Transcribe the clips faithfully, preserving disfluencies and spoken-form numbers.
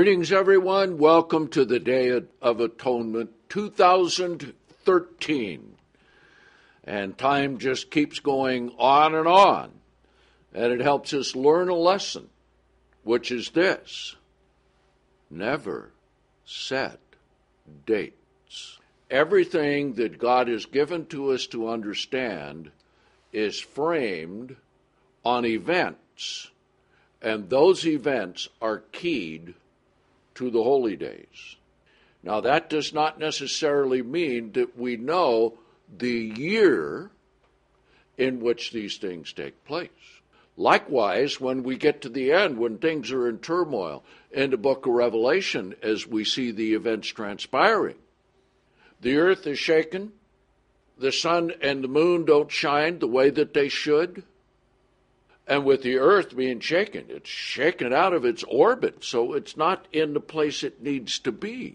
Greetings, everyone. Welcome to the Day of Atonement two thousand thirteen. And time just keeps going on and on. And it helps us learn a lesson, which is this: never set dates. Everything that God has given to us to understand is framed on events, and those events are keyed to the holy days. Now, that does not necessarily mean that we know the year in which these things take place. Likewise, when we get to the end, when things are in turmoil in the book of Revelation, as we see the events transpiring, the earth is shaken, the sun and the moon don't shine the way that they should, and with the earth being shaken, it's shaken out of its orbit, so it's not in the place it needs to be.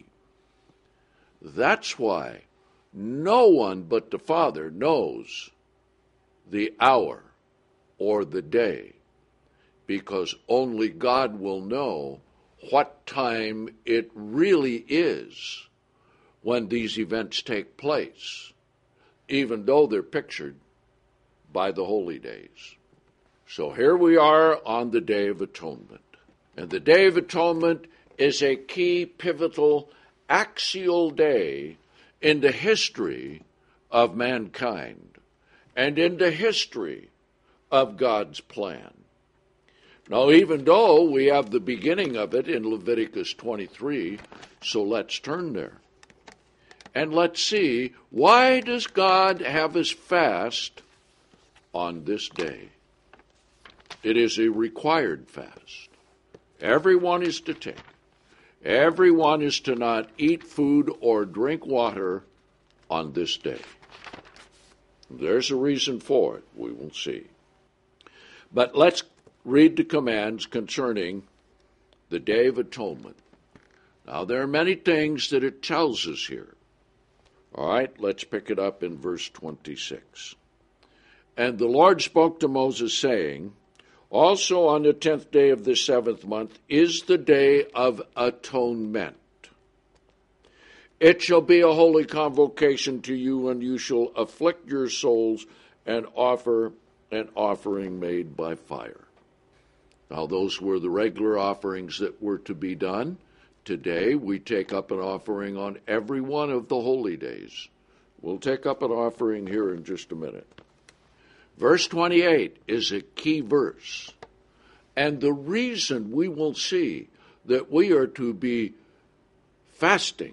That's why no one but the Father knows the hour or the day, because only God will know what time it really is when these events take place, even though they're pictured by the holy days. So here we are on the Day of Atonement. And the Day of Atonement is a key, pivotal, axial day in the history of mankind and in the history of God's plan. Now, even though we have the beginning of it in Leviticus twenty-three, so let's turn there. And let's see, why does God have us fast on this day? It is a required fast. Everyone is to take. Everyone is to not eat food or drink water on this day. There's a reason for it. We will see. But let's read the commands concerning the Day of Atonement. Now, there are many things that it tells us here. All right, let's pick it up in verse twenty-six. And the Lord spoke to Moses, saying, also on the tenth day of the seventh month is the Day of Atonement. It shall be a holy convocation to you, and you shall afflict your souls and offer an offering made by fire. Now, those were the regular offerings that were to be done. Today, we take up an offering on every one of the holy days. We'll take up an offering here in just a minute. Verse twenty-eight is a key verse. And the reason we will see that we are to be fasting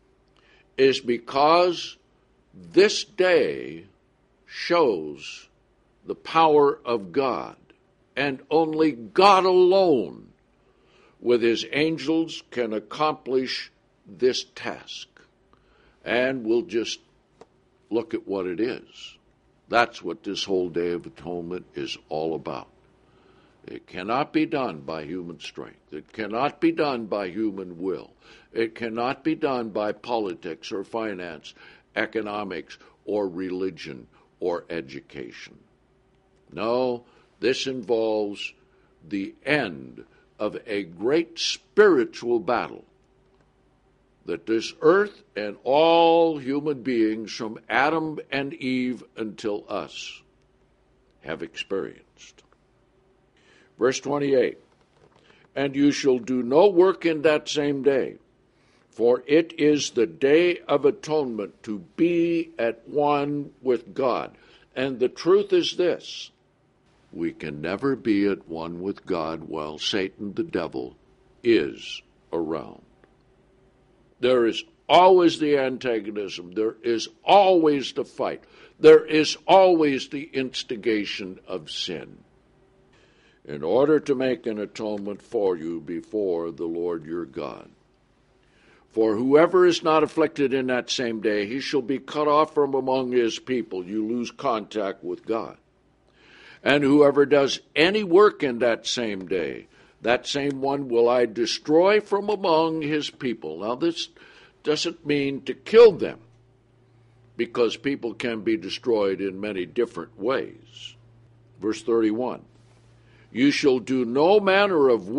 is because this day shows the power of God. And only God alone, with his angels, can accomplish this task. And we'll just look at what it is. That's what this whole Day of Atonement is all about. It cannot be done by human strength. It cannot be done by human will. It cannot be done by politics or finance, economics or religion or education. No, this involves the end of a great spiritual battle that this earth and all human beings from Adam and Eve until us have experienced. Verse twenty-eight, and you shall do no work in that same day, for it is the Day of Atonement, to be at one with God. And the truth is this: we can never be at one with God while Satan, the devil, is around. There is always the antagonism. There is always the fight. There is always the instigation of sin. In order to make an atonement for you before the Lord your God. For whoever is not afflicted in that same day, he shall be cut off from among his people. You lose contact with God. And whoever does any work in that same day, that same one will I destroy from among his people. Now, this doesn't mean to kill them, because people can be destroyed in many different ways. Verse thirty-one, you shall do no manner of work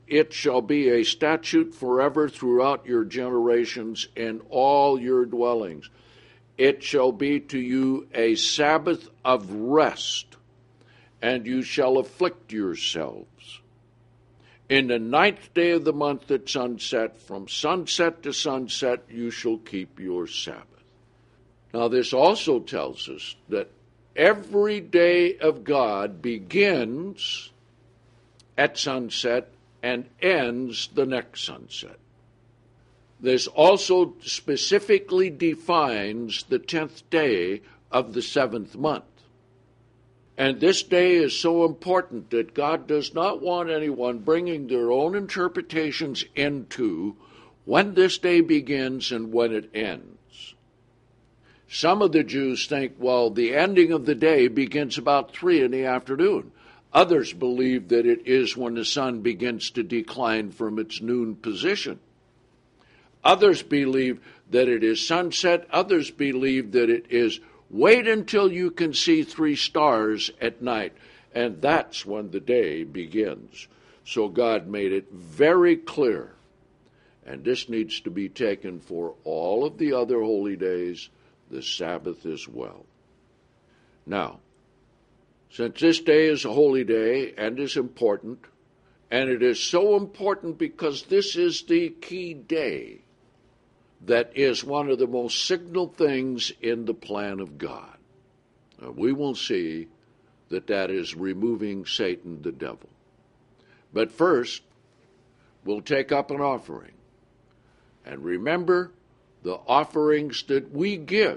it shall be a statute forever throughout your generations in all your dwellings. It shall be to you a Sabbath of rest, and you shall afflict yourselves. In the ninth day of the month at sunset, from sunset to sunset, you shall keep your Sabbath. Now, this also tells us that every day of God begins at sunset and ends the next sunset. This also specifically defines the tenth day of the seventh month. And this day is so important that God does not want anyone bringing their own interpretations into when this day begins and when it ends. Some of the Jews think, well, the ending of the day begins about three in the afternoon. Others believe that it is when the sun begins to decline from its noon position. Others believe that it is sunset. Others believe that it is wait until you can see three stars at night, and that's when the day begins. So God made it very clear, and this needs to be taken for all of the other holy days, the Sabbath as well. Now, since this day is a holy day and is important, and it is so important because this is the key day that is one of the most signal things in the plan of God. Now, we will see that that is removing Satan, the devil. But first, we'll take up an offering. And remember, the offerings that we give,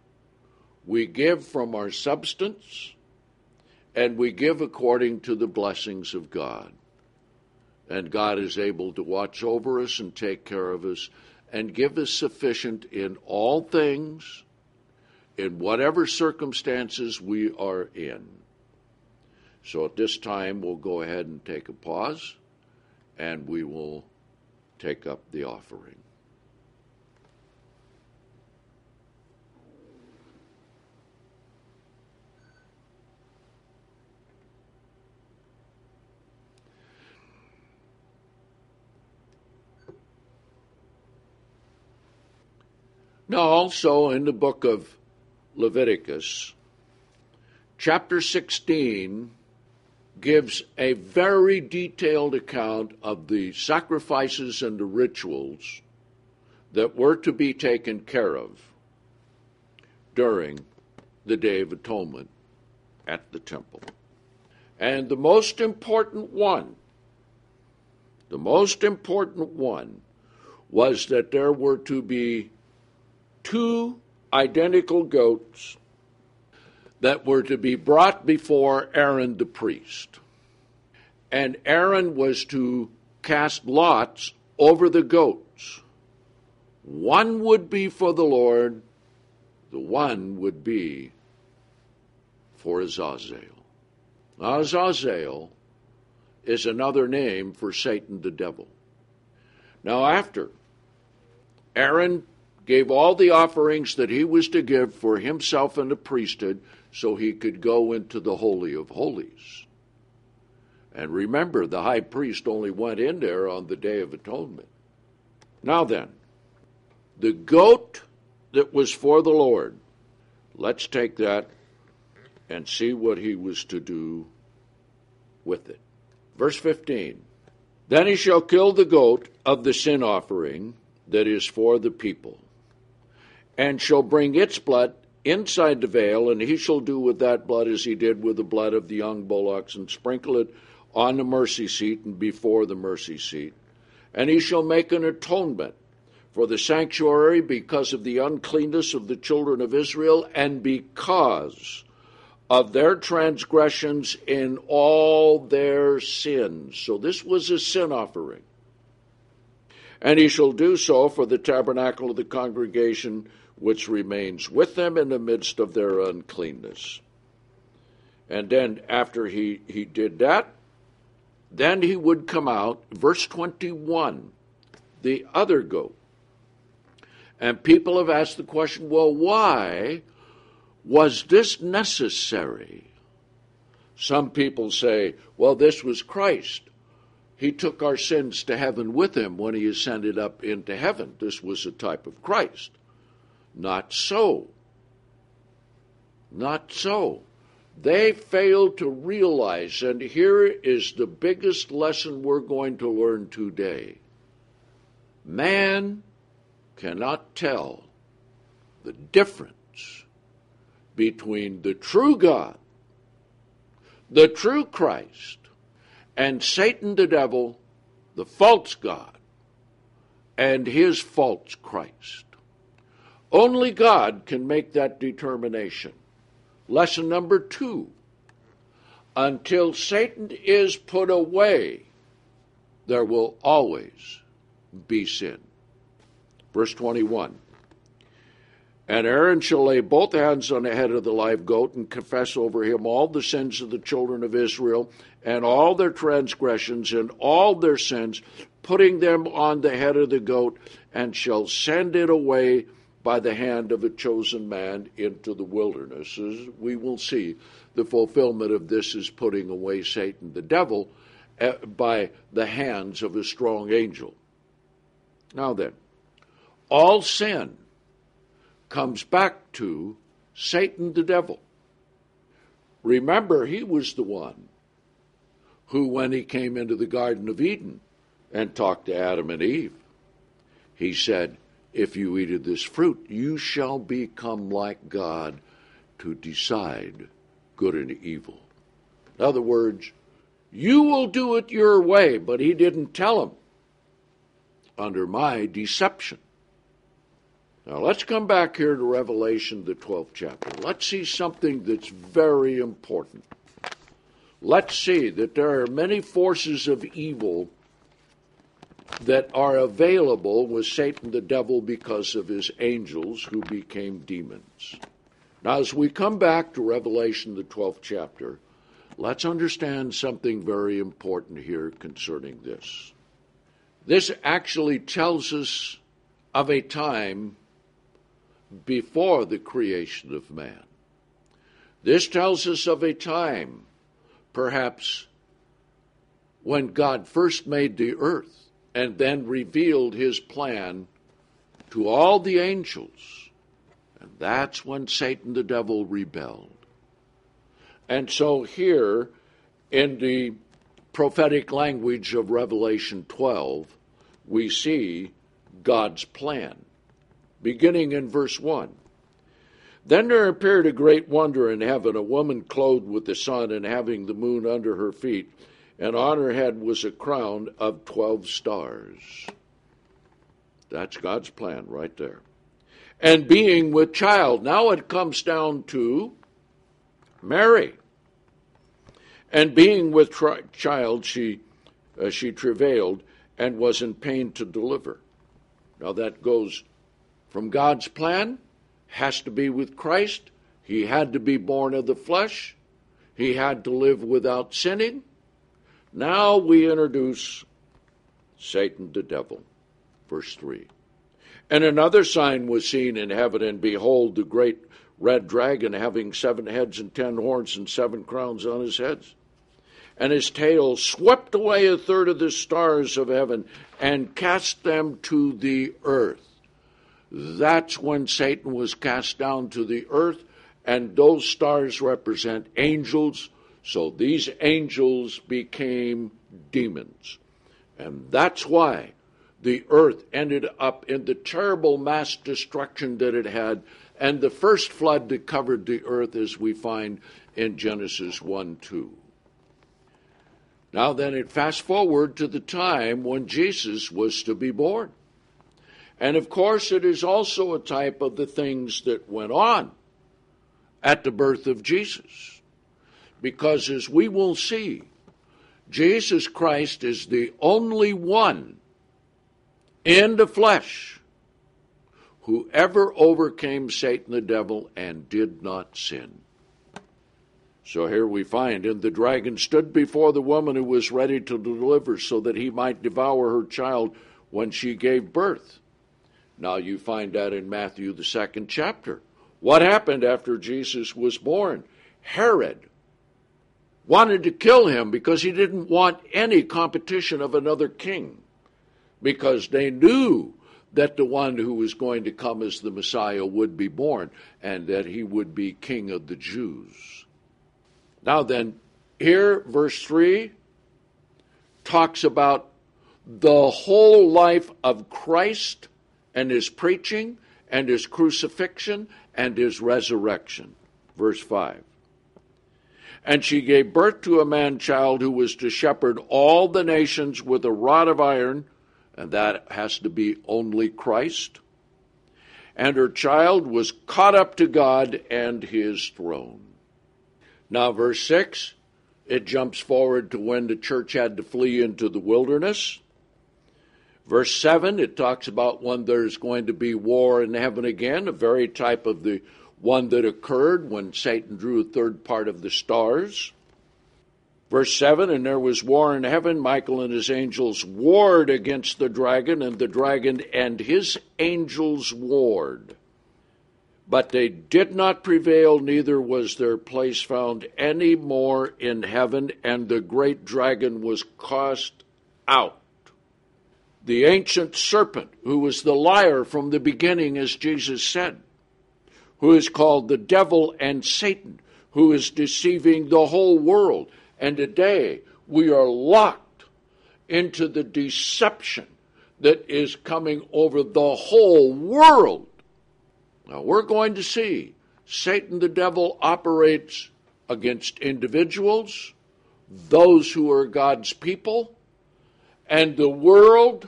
we give from our substance, and we give according to the blessings of God. And God is able to watch over us and take care of us and give us sufficient in all things, in whatever circumstances we are in. So at this time, we'll go ahead and take a pause, and we will take up the offering. Now, also in the book of Leviticus, chapter sixteen gives a very detailed account of the sacrifices and the rituals that were to be taken care of during the Day of Atonement at the temple. And the most important one, the most important one was that there were to be two identical goats that were to be brought before Aaron the priest. And Aaron was to cast lots over the goats. One would be for the Lord, the one would be for Azazel. Now, Azazel is another name for Satan the devil. Now, after Aaron gave all the offerings that he was to give for himself and the priesthood so he could go into the Holy of Holies. And remember, the high priest only went in there on the Day of Atonement. Now then, the goat that was for the Lord, let's take that and see what he was to do with it. Verse fifteen, then he shall kill the goat of the sin offering that is for the people, and shall bring its blood inside the veil, and he shall do with that blood as he did with the blood of the young bullocks, and sprinkle it on the mercy seat and before the mercy seat. And he shall make an atonement for the sanctuary because of the uncleanness of the children of Israel, and because of their transgressions in all their sins. So this was a sin offering. And he shall do so for the tabernacle of the congregation, which remains with them in the midst of their uncleanness. And then after he, he did that, then he would come out, verse twenty-one, the other goat. And people have asked the question, well, why was this necessary? Some people say, well, this was Christ. he took our sins to heaven with him when he ascended up into heaven. This was a type of Christ. Not so. Not so. They failed to realize, and here is the biggest lesson we're going to learn today. Man cannot tell the difference between the true God, the true Christ, and Satan the devil, the false God, and his false Christ. Only God can make that determination. Lesson number two, until Satan is put away, there will always be sin. Verse twenty-one, and Aaron shall lay both hands on the head of the live goat and confess over him all the sins of the children of Israel and all their transgressions and all their sins, putting them on the head of the goat, and shall send it away by the hand of a chosen man into the wilderness. As we will see, the fulfillment of this is putting away Satan the devil by the hands of a strong angel. Now then, all sin comes back to Satan the devil. Remember, he was the one who, when he came into the Garden of Eden and talked to Adam and Eve, he said, if you eat of this fruit, you shall become like God to decide good and evil. In other words, you will do it your way, but he didn't tell him, under my deception. Now let's come back here to Revelation, the twelfth chapter. Let's see something that's very important. Let's see that there are many forces of evil that are available with Satan the devil because of his angels who became demons. Now as we come back to Revelation, the twelfth chapter, let's understand something very important here concerning this. This actually tells us of a time before the creation of man. This tells us of a time, perhaps, when God first made the earth and then revealed his plan to all the angels. And that's when Satan the devil rebelled. And so here, in the prophetic language of Revelation twelve, we see God's plan. Beginning in verse one. Then there appeared a great wonder in heaven, a woman clothed with the sun and having the moon under her feet, and on her head was a crown of twelve stars. That's God's plan right there. And being with child. Now it comes down to Mary. And being with tri- child, she, uh, she travailed and was in pain to deliver. Now that goes from God's plan, has to be with Christ. He had to be born of the flesh. He had to live without sinning. Now we introduce Satan the devil. Verse three. And another sign was seen in heaven, and behold, the great red dragon, having seven heads and ten horns and seven crowns on his heads. And his tail swept away a third of the stars of heaven and cast them to the earth. That's when Satan was cast down to the earth, and those stars represent angels. So these angels became demons. And that's why the earth ended up in the terrible mass destruction that it had, and the first flood that covered the earth, as we find in Genesis one two. Now then, it fast forward to the time when Jesus was to be born. And of course, it is also a type of the things that went on at the birth of Jesus. Because as we will see, Jesus Christ is the only one in the flesh who ever overcame Satan the devil and did not sin. So here we find, and the dragon stood before the woman who was ready to deliver, so that he might devour her child when she gave birth. Now you find that in Matthew, the second chapter. What happened after Jesus was born? Herod wanted to kill him because he didn't want any competition of another king, because they knew that the one who was going to come as the Messiah would be born, and that he would be King of the Jews. Now then, here, verse three talks about the whole life of Christ and his preaching and his crucifixion and his resurrection. Verse five. And she gave birth to a man-child who was to shepherd all the nations with a rod of iron, and that has to be only Christ. And her child was caught up to God and his throne. Now, verse six, it jumps forward to when the church had to flee into the wilderness. Verse seven, it talks about when there's going to be war in heaven again, a very type of the one that occurred when Satan drew a third part of the stars. Verse seven, and there was war in heaven. Michael and his angels warred against the dragon, and the dragon and his angels warred. But they did not prevail, neither was their place found any more in heaven, and the great dragon was cast out. The ancient serpent, who was the liar from the beginning, as Jesus said, who is called the devil and Satan, who is deceiving the whole world. And today we are locked into the deception that is coming over the whole world. Now we're going to see Satan the devil operates against individuals, those who are God's people, and the world,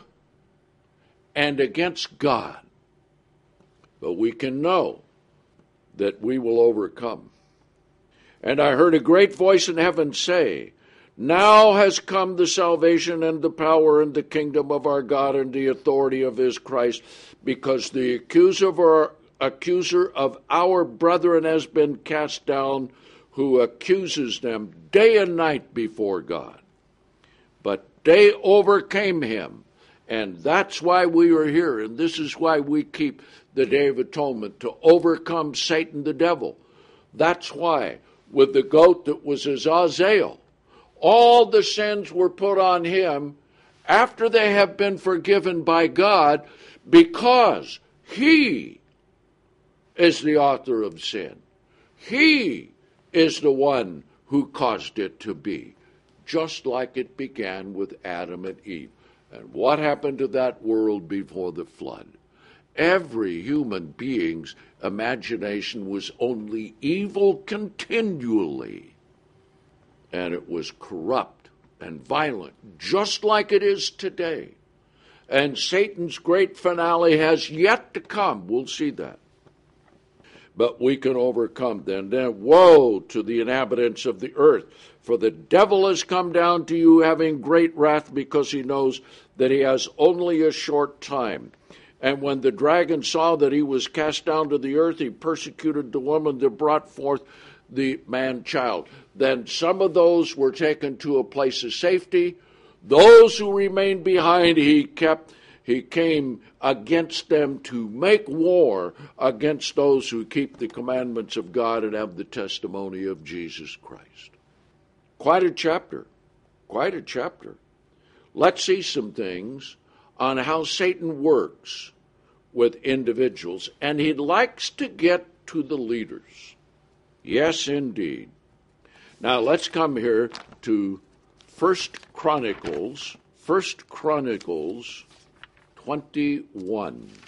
and against God. But we can know that we will overcome. And I heard a great voice in heaven say, now has come the salvation and the power and the kingdom of our God and the authority of his Christ, because the accuser of our, accuser of our brethren has been cast down, who accuses them day and night before God. But they overcame him. And that's why we are here, and this is why we keep the Day of Atonement, to overcome Satan the devil. That's why, with the goat that was Azazel, all the sins were put on him after they have been forgiven by God, because he is the author of sin. He is the one who caused it to be, just like it began with Adam and Eve. And what happened to that world before the flood? Every human being's imagination was only evil continually. And it was corrupt and violent, just like it is today. And Satan's great finale has yet to come. We'll see that. But we can overcome them. Then woe to the inhabitants of the earth, for the devil has come down to you having great wrath, because he knows that he has only a short time. And when the dragon saw that he was cast down to the earth, he persecuted the woman that brought forth the man-child. Then some of those were taken to a place of safety. Those who remained behind, he kept, he came against them to make war against those who keep the commandments of God and have the testimony of Jesus Christ. Quite a chapter. Quite a chapter. Let's see some things on how Satan works with individuals, and he likes to get to the leaders. Yes, indeed. Now let's come here to First Chronicles, First Chronicles twenty-one.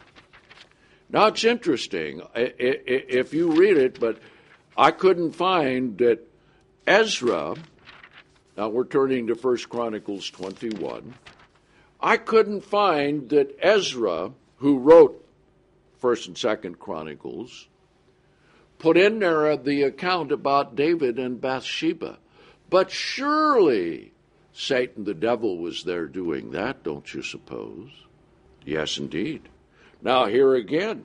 Now it's interesting if you read it, but I couldn't find that Ezra, now we're turning to First Chronicles twenty-one, I couldn't find that Ezra, who wrote First and Second Chronicles, put in there the account about David and Bathsheba. But surely Satan the devil was there doing that, don't you suppose? Yes, indeed. Now, here again.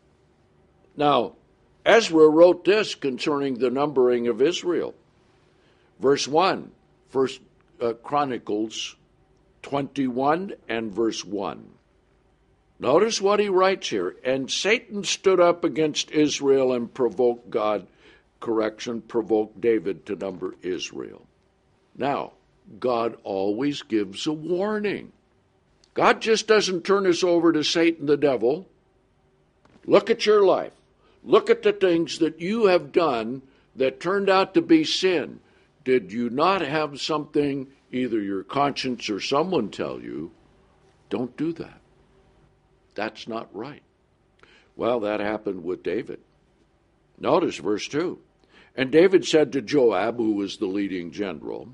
Now, Ezra wrote this concerning the numbering of Israel. Verse one, First uh, Chronicles twenty-one and verse one. Notice what he writes here. And Satan stood up against Israel and provoked God correction provoked David to number Israel. Now, God always gives a warning. God just doesn't turn us over to Satan the devil. Look at your life. Look at the things that you have done that turned out to be sin. Did you not have something, either your conscience or someone tell you, don't do that? That's not right. Well, that happened with David. Notice verse two. And David said to Joab, who was the leading general,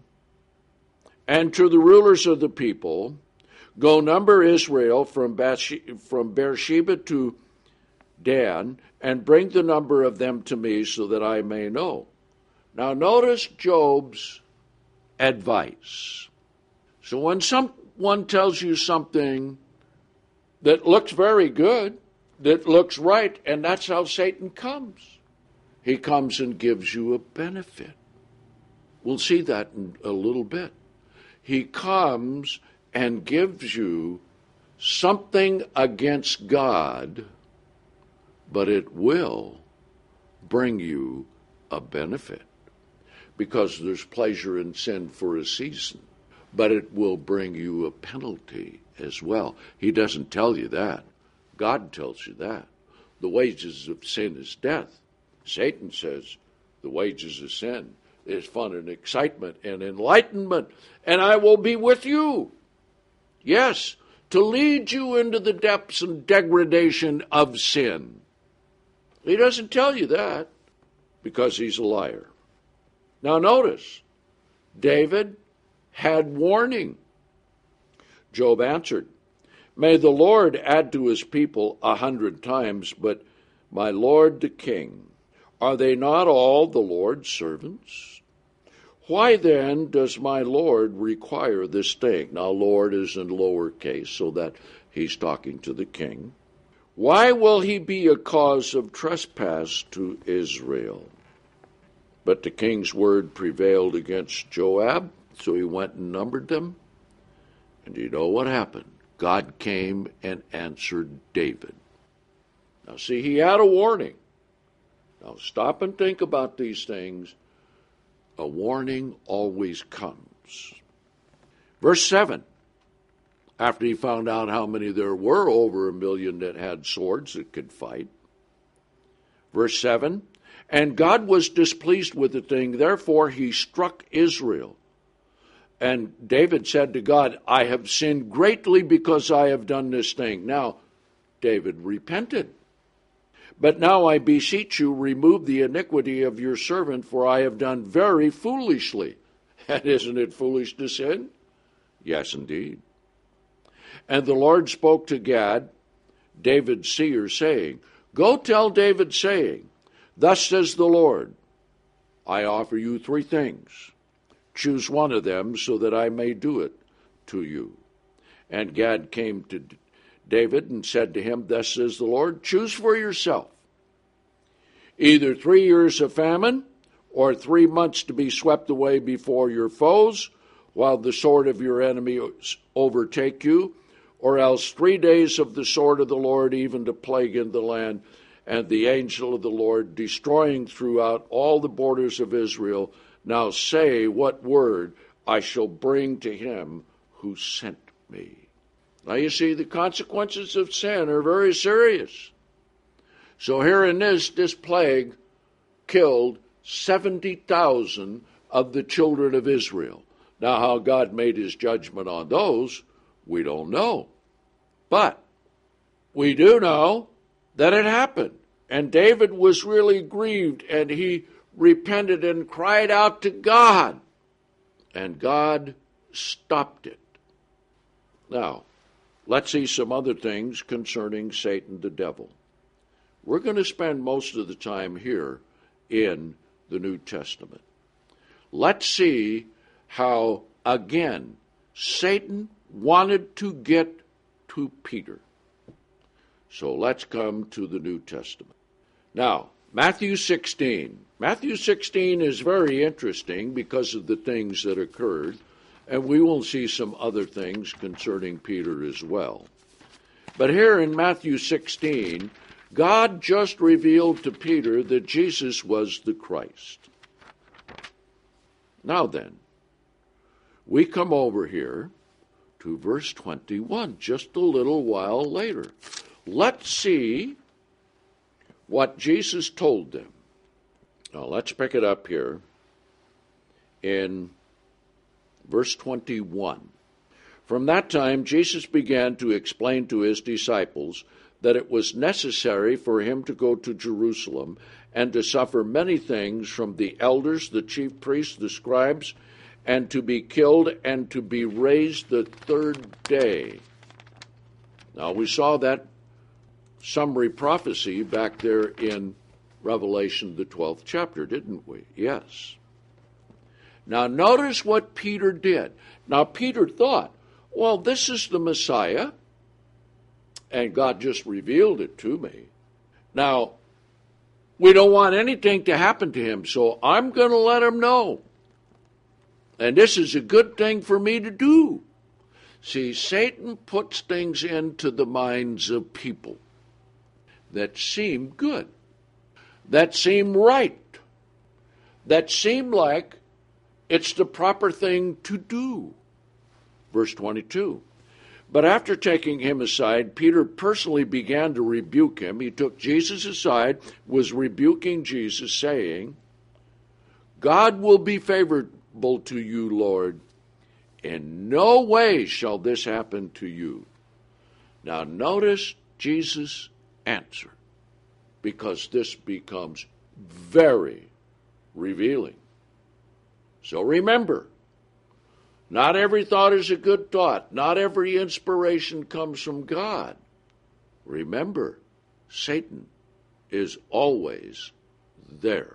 and to the rulers of the people, go number Israel from Beersheba to Dan, and bring the number of them to me so that I may know. Now notice Job's advice. So when someone tells you something that looks very good, that looks right, and that's how Satan comes. He comes and gives you a benefit. We'll see that in a little bit. He comes and gives you something against God, but it will bring you a benefit, because there's pleasure in sin for a season, but it will bring you a penalty as well. He doesn't tell you that. God tells you that. The wages of sin is death. Satan says the wages of sin is fun and excitement and enlightenment, and I will be with you. Yes, to lead you into the depths and degradation of sin. He doesn't tell you that because he's a liar. Now notice, David had warning. Job answered, may the Lord add to his people a hundred times, but my Lord the king, are they not all the Lord's servants? Why then does my Lord require this thing? Now, Lord is in lowercase, so that he's talking to the king. Why will he be a cause of trespass to Israel? But the king's word prevailed against Joab, so he went and numbered them. And you know what happened? God came and answered David. Now, see, he had a warning. Now, stop and think about these things. A warning always comes. Verse seven. After he found out how many there were, over a million that had swords that could fight. Verse seven. And God was displeased with the thing, therefore he struck Israel. And David said to God, I have sinned greatly because I have done this thing. Now, David repented. But now I beseech you, remove the iniquity of your servant, for I have done very foolishly. And isn't it foolish to sin? Yes, indeed. And the Lord spoke to Gad, David's seer, saying, go tell David, saying, thus says the Lord, I offer you three things. Choose one of them so that I may do it to you. And Gad came to David and said to him, thus says the Lord, choose for yourself either three years of famine or three months to be swept away before your foes while the sword of your enemies overtake you, or else three days of the sword of the Lord, even to plague in the land, and the angel of the Lord destroying throughout all the borders of Israel. Now say what word I shall bring to him who sent me. Now you see, the consequences of sin are very serious. So here in this, this plague killed seventy thousand of the children of Israel. Now how God made his judgment on those, we don't know. But we do know that it happened. And David was really grieved, and he repented and cried out to God. And God stopped it. Now, let's see some other things concerning Satan the devil. We're going to spend most of the time here in the New Testament. Let's see how, again, Satan wanted to get to Peter. So let's come to the New Testament. Now, Matthew sixteen. Matthew sixteen is very interesting because of the things that occurred, and we will see some other things concerning Peter as well. But here in Matthew sixteen, God just revealed to Peter that Jesus was the Christ. Now then, we come over here to verse twenty-one, just a little while later. Let's see what Jesus told them. Now let's pick it up here in verse twenty-one. From that time, Jesus began to explain to his disciples that it was necessary for him to go to Jerusalem and to suffer many things from the elders, the chief priests, the scribes, and to be killed and to be raised the third day. Now, we saw that summary prophecy back there in Revelation, the twelfth chapter, didn't we? Yes. Now, notice what Peter did. Now, Peter thought, well, this is the Messiah, and God just revealed it to me. Now, we don't want anything to happen to him, so I'm going to let him know. And this is a good thing for me to do. See, Satan puts things into the minds of people that seem good, that seem right, that seem like it's the proper thing to do. Verse twenty-two. But after taking him aside, Peter personally began to rebuke him. He took Jesus aside, was rebuking Jesus, saying, God will be favorable to you, Lord. In no way shall this happen to you. Now notice Jesus' answer, because this becomes very revealing. So remember, not every thought is a good thought. Not every inspiration comes from God. Remember, Satan is always there.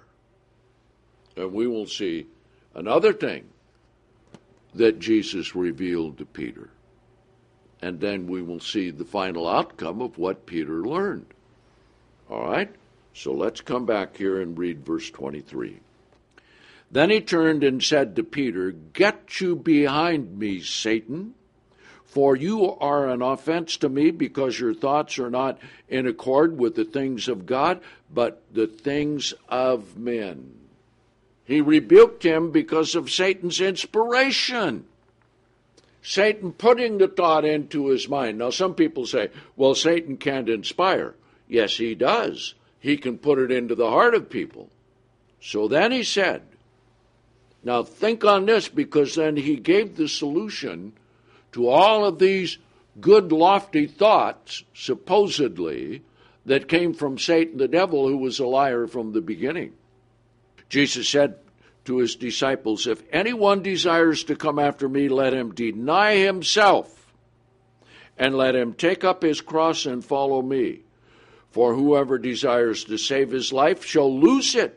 And we will see another thing that Jesus revealed to Peter. And then we will see the final outcome of what Peter learned. All right? So let's come back here and read verse twenty-three. Then he turned and said to Peter, Get you behind me, Satan, for you are an offense to me, because your thoughts are not in accord with the things of God, but the things of men. He rebuked him because of Satan's inspiration. Satan putting the thought into his mind. Now, some people say, well, Satan can't inspire. Yes, he does. He can put it into the heart of people. So then he said, now think on this, because then he gave the solution to all of these good, lofty thoughts, supposedly, that came from Satan the devil, who was a liar from the beginning. Jesus said to his disciples, if anyone desires to come after me, let him deny himself, and let him take up his cross and follow me. For whoever desires to save his life shall lose it.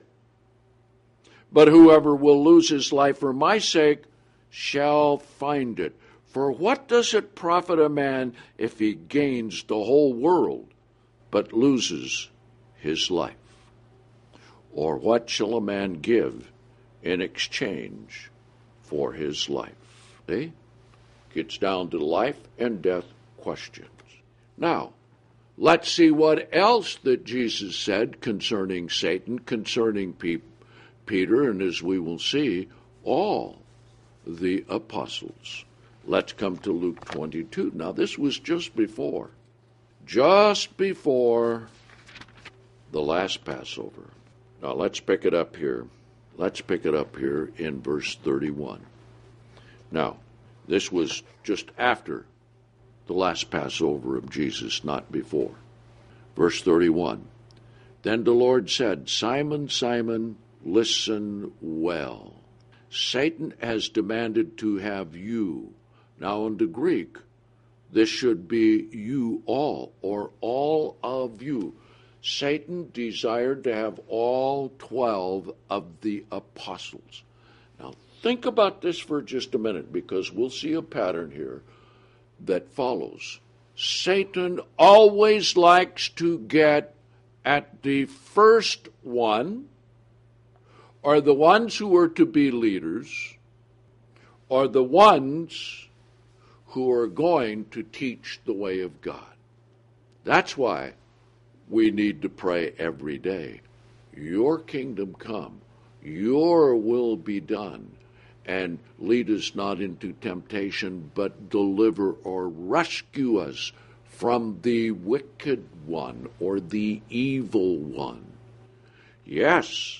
But whoever will lose his life for my sake shall find it. For what does it profit a man if he gains the whole world, but loses his life? Or what shall a man give in exchange for his life? See? Gets down to life and death questions. Now, let's see what else that Jesus said concerning Satan, concerning people. Peter, and as we will see, all the apostles. Let's come to Luke twenty-two. Now, this was just before, just before the last Passover. Now, let's pick it up here. Let's pick it up here in verse thirty-one. Now, this was just after the last Passover of Jesus, not before. Verse thirty-one. Then the Lord said, Simon, Simon, listen well. Satan has demanded to have you. Now in the Greek, this should be you all, or all of you. Satan desired to have all twelve of the apostles. Now think about this for just a minute, because we'll see a pattern here that follows. Satan always likes to get at the first one, are the ones who are to be leaders, are the ones who are going to teach the way of God. That's why we need to pray every day. Your kingdom come, your will be done, and lead us not into temptation, but deliver or rescue us from the wicked one or the evil one. Yes,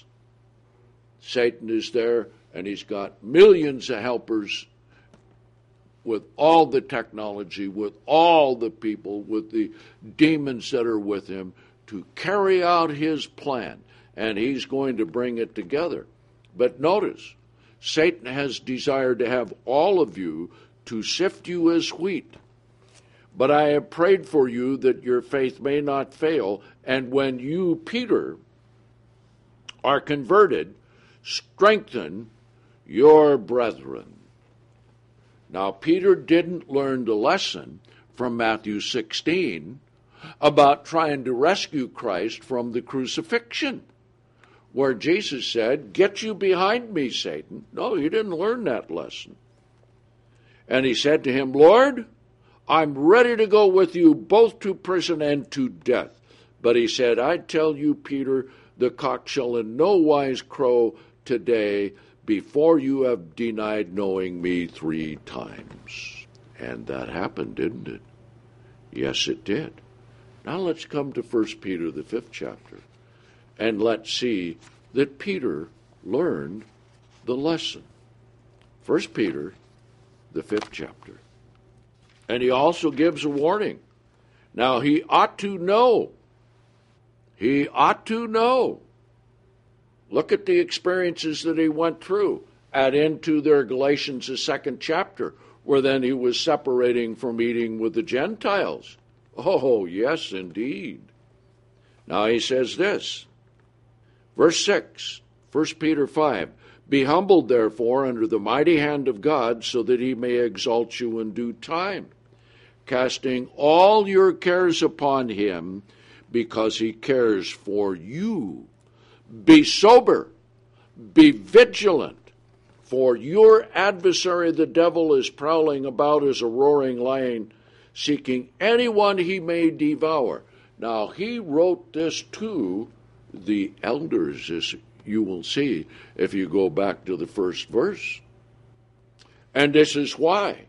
Satan is there, and he's got millions of helpers with all the technology, with all the people, with the demons that are with him to carry out his plan, and he's going to bring it together. But notice, Satan has desired to have all of you to sift you as wheat. But I have prayed for you that your faith may not fail, and when you, Peter, are converted, strengthen your brethren. Now, Peter didn't learn the lesson from Matthew sixteen about trying to rescue Christ from the crucifixion, where Jesus said, "Get you behind me, Satan." No, he didn't learn that lesson. And he said to him, "Lord, I'm ready to go with you both to prison and to death." But he said, "I tell you, Peter, the cock shall in no wise crow today before you have denied knowing me three times." And that happened, didn't it? Yes, it did. Now let's come to First Peter, the fifth chapter, and let's see that Peter learned the lesson. First Peter, the fifth chapter. And he also gives a warning. Now, he ought to know. He ought to know. Look at the experiences that he went through. Add into their Galatians, the second chapter, where then he was separating from eating with the Gentiles. Oh, yes, indeed. Now he says this. Verse six, First Peter five. Be humbled, therefore, under the mighty hand of God, so that he may exalt you in due time, casting all your cares upon him, because he cares for you. Be sober, be vigilant, for your adversary the devil is prowling about as a roaring lion, seeking anyone he may devour. Now, he wrote this to the elders, as you will see if you go back to the first verse. And this is why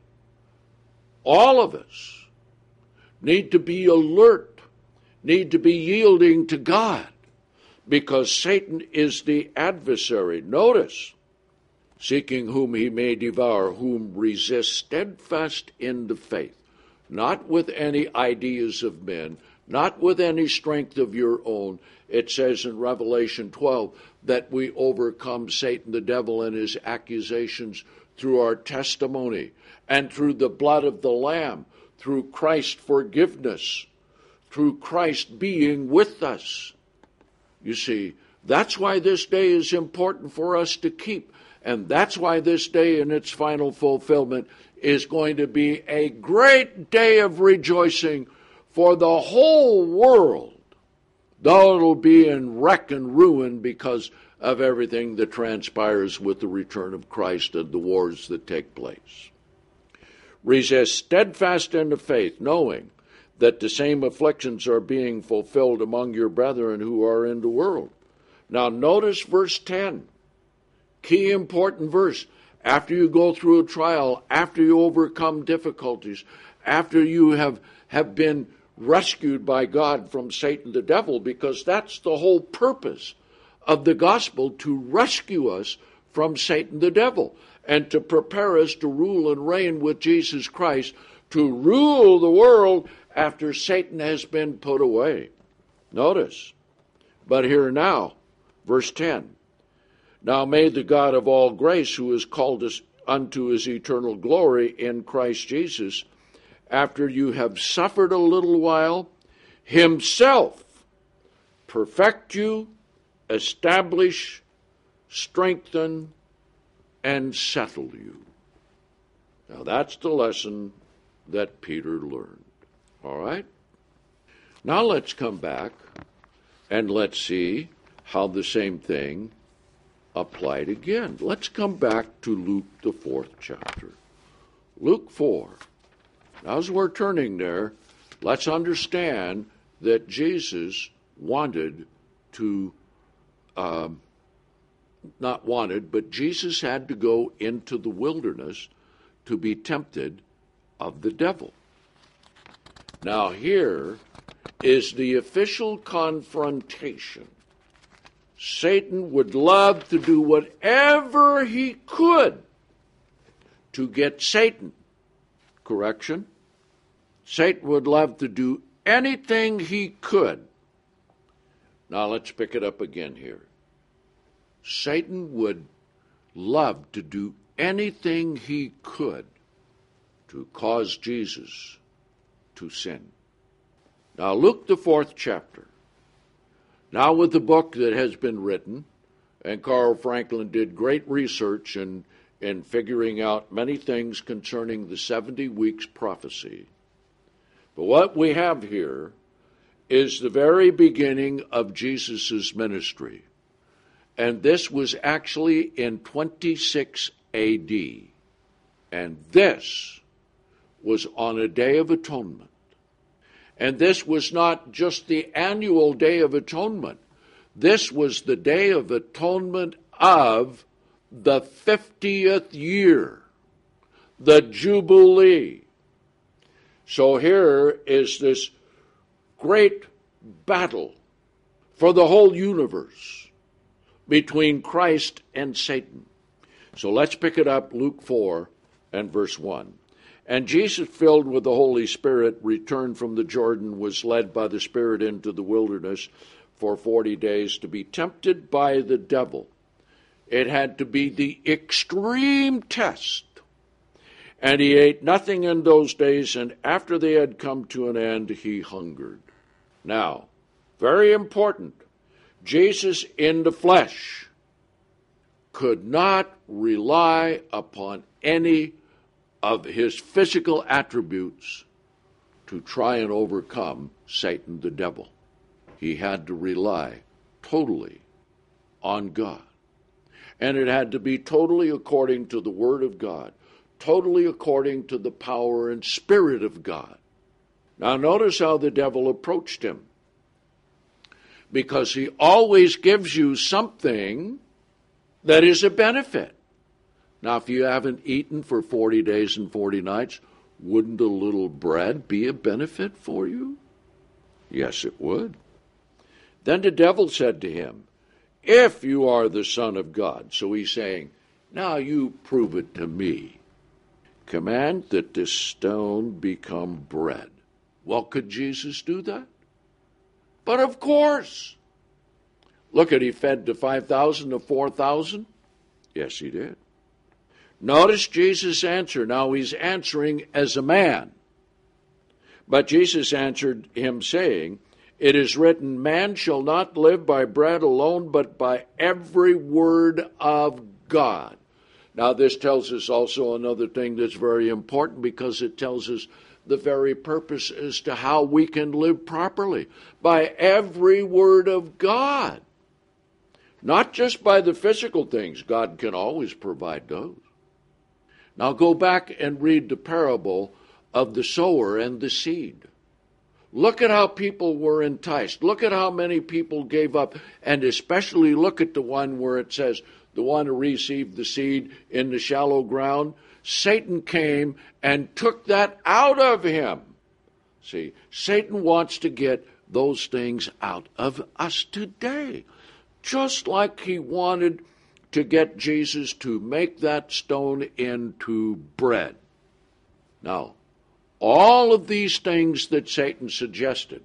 all of us need to be alert, need to be yielding to God, because Satan is the adversary. Notice, seeking whom he may devour, whom resist steadfast in the faith, not with any ideas of men, not with any strength of your own. It says in Revelation twelve that we overcome Satan, the devil, and his accusations through our testimony and through the blood of the Lamb, through Christ's forgiveness, through Christ being with us. You see, that's why this day is important for us to keep. And that's why this day in its final fulfillment is going to be a great day of rejoicing for the whole world, though it'll be in wreck and ruin because of everything that transpires with the return of Christ and the wars that take place. Resist steadfast in the faith, knowing that the same afflictions are being fulfilled among your brethren who are in the world. Now notice verse ten. Key important verse. After you go through a trial, after you overcome difficulties, after you have, have been rescued by God from Satan the devil, because that's the whole purpose of the gospel, to rescue us from Satan the devil and to prepare us to rule and reign with Jesus Christ, to rule the world after Satan has been put away. Notice, but here now, verse ten. Now may the God of all grace, who has called us unto his eternal glory in Christ Jesus, after you have suffered a little while, himself perfect you, establish, strengthen, and settle you. Now that's the lesson that Peter learned. All right? Now let's come back and let's see how the same thing applied again. Let's come back to Luke, the fourth chapter. Luke four. Now, as we're turning there, let's understand that Jesus wanted to, um, not wanted, but Jesus had to go into the wilderness to be tempted of the devil. Now here is the official confrontation. Satan would love to do whatever he could to get Satan. Correction? Satan would love to do anything he could. Now let's pick it up again here. Satan would love to do anything he could to cause Jesus to sin. Now Luke, the fourth chapter. Now with the book that has been written, and Carl Franklin did great research in, in figuring out many things concerning the seventy weeks prophecy. But what we have here is the very beginning of Jesus' ministry. And this was actually in twenty-six A D. And this was on a Day of Atonement. And this was not just the annual Day of Atonement. This was the Day of Atonement of the fiftieth year, the Jubilee. So here is this great battle for the whole universe between Christ and Satan. So let's pick it up, Luke four and verse one. And Jesus, filled with the Holy Spirit, returned from the Jordan, was led by the Spirit into the wilderness for forty days to be tempted by the devil. It had to be the extreme test. And he ate nothing in those days, and after they had come to an end, he hungered. Now, very important, Jesus in the flesh could not rely upon any of his physical attributes to try and overcome Satan the devil. He had to rely totally on God. And it had to be totally according to the Word of God, totally according to the power and Spirit of God. Now notice how the devil approached him. Because he always gives you something that is a benefit. Now, if you haven't eaten for forty days and forty nights, wouldn't a little bread be a benefit for you? Yes, it would. Then the devil said to him, if you are the Son of God. So he's saying, now you prove it to me. Command that this stone become bread. Well, could Jesus do that? But of course. Look at, he fed the five thousand to four thousand. Yes, he did. Notice Jesus' answer. Now he's answering as a man. But Jesus answered him, saying, it is written, man shall not live by bread alone, but by every word of God. Now this tells us also another thing that's very important, because it tells us the very purpose as to how we can live properly. By every word of God. Not just by the physical things. God can always provide those. Now go back and read the parable of the sower and the seed. Look at how people were enticed. Look at how many people gave up. And especially look at the one where it says, the one who received the seed in the shallow ground. Satan came and took that out of him. See, Satan wants to get those things out of us today. Just like he wanted to get Jesus to make that stone into bread. Now, all of these things that Satan suggested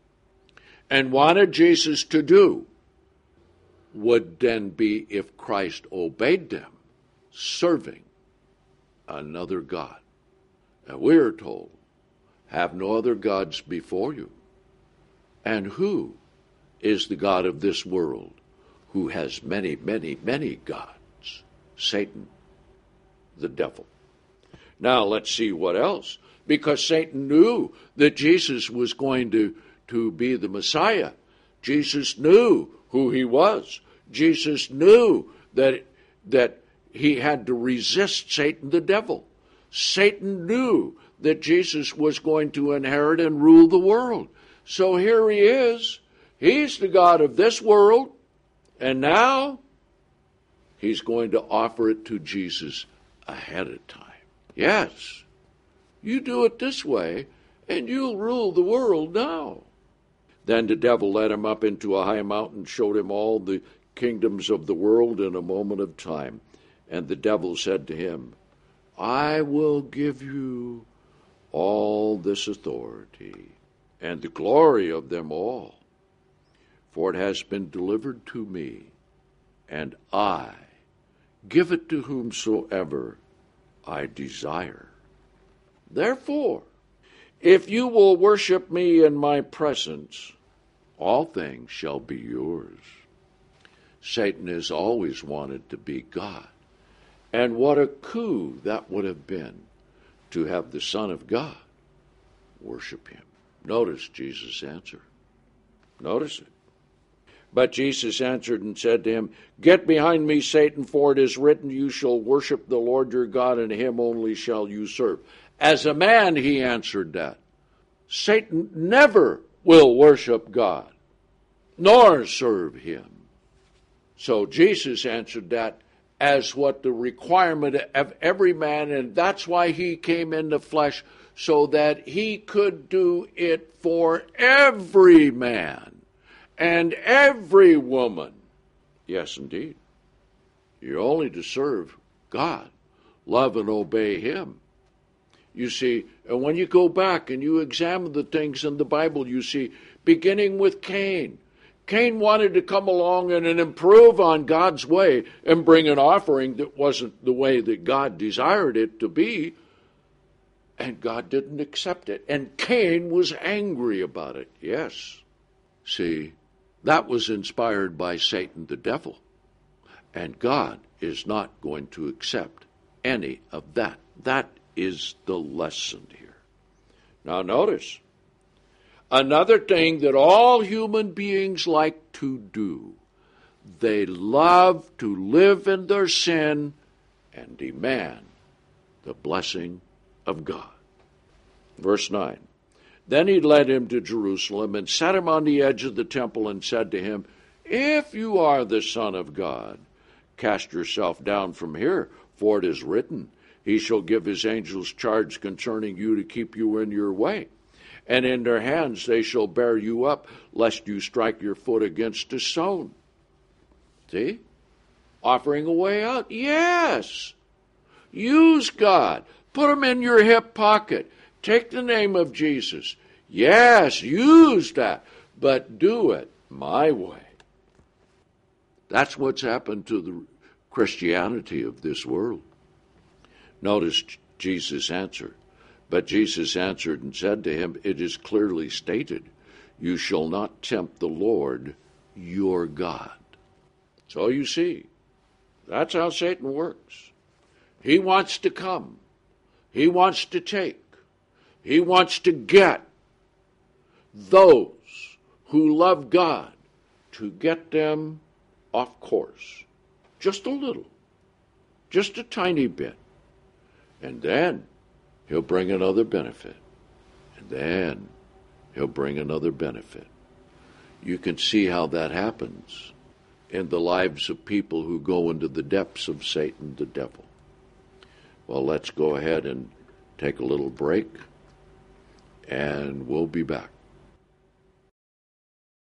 and wanted Jesus to do would then be, if Christ obeyed them, serving another God. And we are told, have no other gods before you. And who is the God of this world, who has many, many, many gods? Satan, the devil. Now let's see what else. Because Satan knew that Jesus was going to, to be the Messiah. Jesus knew who he was. Jesus knew that, that he had to resist Satan the devil. Satan knew that Jesus was going to inherit and rule the world. So here he is. He's the God of this world. And now he's going to offer it to Jesus ahead of time. Yes, you do it this way, and you'll rule the world now. Then the devil led him up into a high mountain, showed him all the kingdoms of the world in a moment of time. And the devil said to him, I will give you all this authority and the glory of them all, for it has been delivered to me, and I give it to whomsoever I desire. Therefore, if you will worship me in my presence, all things shall be yours. Satan has always wanted to be God. And what a coup that would have been to have the Son of God worship him. Notice Jesus' answer. Notice it. But Jesus answered and said to him, Get behind me, Satan, for it is written, You shall worship the Lord your God, and him only shall you serve. As a man, he answered that. Satan never will worship God, nor serve him. So Jesus answered that as what the requirement of every man, and that's why he came in the flesh, so that he could do it for every man and every woman. Yes, indeed. You're only to serve God, love and obey him. You see, and when you go back and you examine the things in the Bible, you see, beginning with Cain, Cain wanted to come along and improve on God's way and bring an offering that wasn't the way that God desired it to be, and God didn't accept it. And Cain was angry about it. Yes. See, that was inspired by Satan the devil, and God is not going to accept any of that. That is the lesson here. Now notice, another thing that all human beings like to do, they love to live in their sin and demand the blessing of God. Verse nine, Then he led him to Jerusalem and set him on the edge of the temple and said to him, If you are the Son of God, cast yourself down from here, for it is written, He shall give his angels charge concerning you to keep you in your way. And in their hands they shall bear you up, lest you strike your foot against a stone. See? Offering a way out. Yes. Use God. Put him in your hip pocket. Take the name of Jesus. Yes, use that. But do it my way. That's what's happened to the Christianity of this world. Notice Jesus' answer. But Jesus answered and said to him, It is clearly stated, You shall not tempt the Lord your God. So you see, that's how Satan works. He wants to come. He wants to take. He wants to get those who love God, to get them off course. Just a little. Just a tiny bit. And then he'll bring another benefit. And then he'll bring another benefit. You can see how that happens in the lives of people who go into the depths of Satan, the devil. Well, let's go ahead and take a little break, and we'll be back.